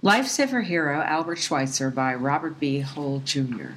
Lifesaver Hero Albert Schweitzer by Robert B. Hull, Jr.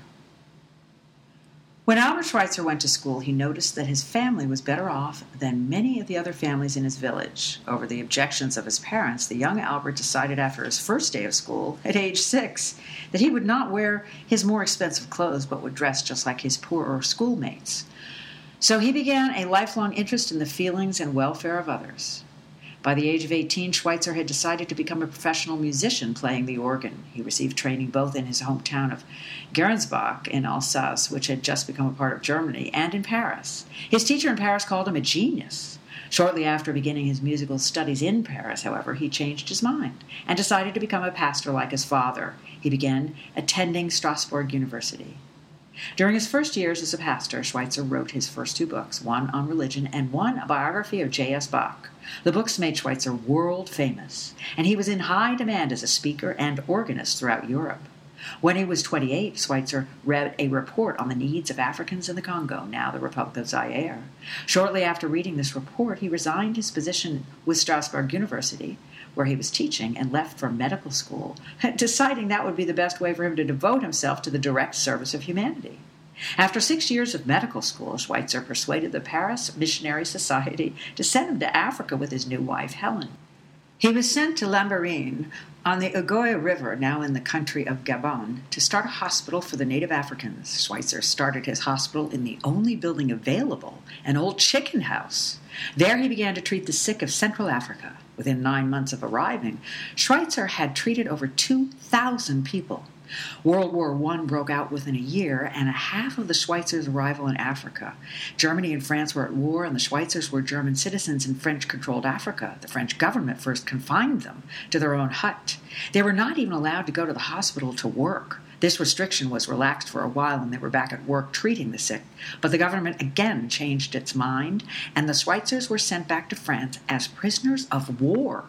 When Albert Schweitzer went to school, he noticed that his family was better off than many of the other families in his village. Over the objections of his parents, the young Albert decided after his first day of school, at age 6, that he would not wear his more expensive clothes but would dress just like his poorer schoolmates. So he began a lifelong interest in the feelings and welfare of others. By the age of 18, Schweitzer had decided to become a professional musician playing the organ. He received training both in his hometown of Gernsbach in Alsace, which had just become a part of Germany, and in Paris. His teacher in Paris called him a genius. Shortly after beginning his musical studies in Paris, however, he changed his mind and decided to become a pastor like his father. He began attending Strasbourg University. During his first years as a pastor, Schweitzer wrote his first 2 books, one on religion and one a biography of J.S. Bach. The books made Schweitzer world famous, and he was in high demand as a speaker and organist throughout Europe. When he was 28, Schweitzer read a report on the needs of Africans in the Congo, now the Republic of Zaire. Shortly after reading this report, he resigned his position with Strasbourg University, where he was teaching, and left for medical school, deciding that would be the best way for him to devote himself to the direct service of humanity. After 6 years of medical school, Schweitzer persuaded the Paris Missionary Society to send him to Africa with his new wife, Helen. He was sent to Lambarene on the Ugoya River, now in the country of Gabon, to start a hospital for the native Africans. Schweitzer started his hospital in the only building available, an old chicken house. There he began to treat the sick of Central Africa. Within 9 months of arriving, Schweitzer had treated over 2,000 people. World War I broke out within a year and a half of the Schweitzers' arrival in Africa. Germany and France were at war, and the Schweitzers were German citizens in French-controlled Africa. The French government first confined them to their own hut. They were not even allowed to go to the hospital to work. This restriction was relaxed for a while, and they were back at work treating the sick. But the government again changed its mind, and the Schweitzers were sent back to France as prisoners of war.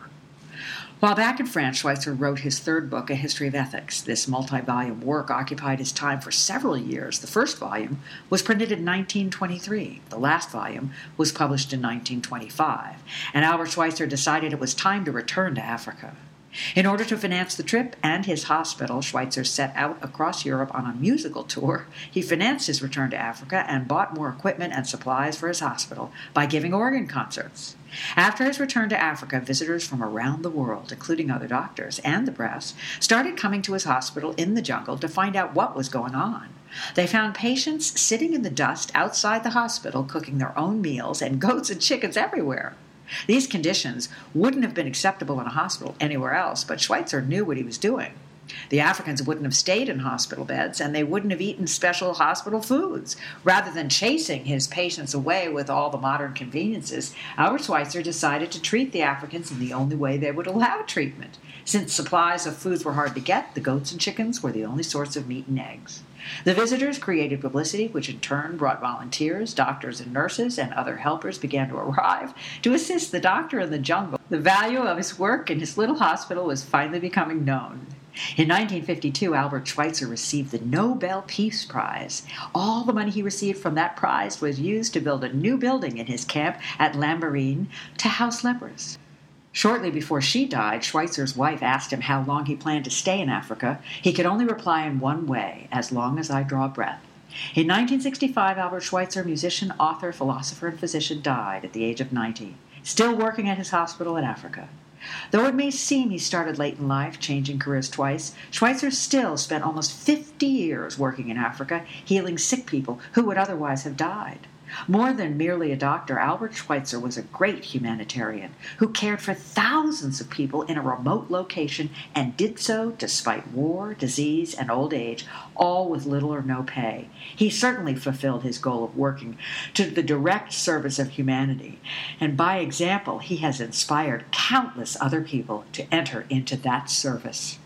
While back in France, Schweitzer wrote his 3rd book, A History of Ethics. This multi-volume work occupied his time for several years. The first volume was printed in 1923. The last volume was published in 1925. And Albert Schweitzer decided it was time to return to Africa. In order to finance the trip and his hospital, Schweitzer set out across Europe on a musical tour. He financed his return to Africa and bought more equipment and supplies for his hospital by giving organ concerts. After his return to Africa, visitors from around the world, including other doctors and the press, started coming to his hospital in the jungle to find out what was going on. They found patients sitting in the dust outside the hospital cooking their own meals, and goats and chickens everywhere. These conditions wouldn't have been acceptable in a hospital anywhere else, but Schweitzer knew what he was doing. The Africans wouldn't have stayed in hospital beds, and they wouldn't have eaten special hospital foods. Rather than chasing his patients away with all the modern conveniences, Albert Schweitzer decided to treat the Africans in the only way they would allow treatment. Since supplies of foods were hard to get, the goats and chickens were the only source of meat and eggs. The visitors created publicity, which in turn brought volunteers, doctors and nurses, and other helpers began to arrive to assist the doctor in the jungle. The value of his work in his little hospital was finally becoming known. In 1952, Albert Schweitzer received the Nobel Peace Prize. All the money he received from that prize was used to build a new building in his camp at Lambarene to house lepers. Shortly before she died, Schweitzer's wife asked him how long he planned to stay in Africa. He could only reply in one way: as long as I draw breath. In 1965, Albert Schweitzer, musician, author, philosopher, and physician, died at the age of 90, still working at his hospital in Africa. Though it may seem he started late in life, changing careers twice, Schweitzer still spent almost 50 years working in Africa, healing sick people who would otherwise have died. More than merely a doctor, Albert Schweitzer was a great humanitarian who cared for thousands of people in a remote location and did so despite war, disease, and old age, all with little or no pay. He certainly fulfilled his goal of working to the direct service of humanity, and by example, he has inspired countless other people to enter into that service.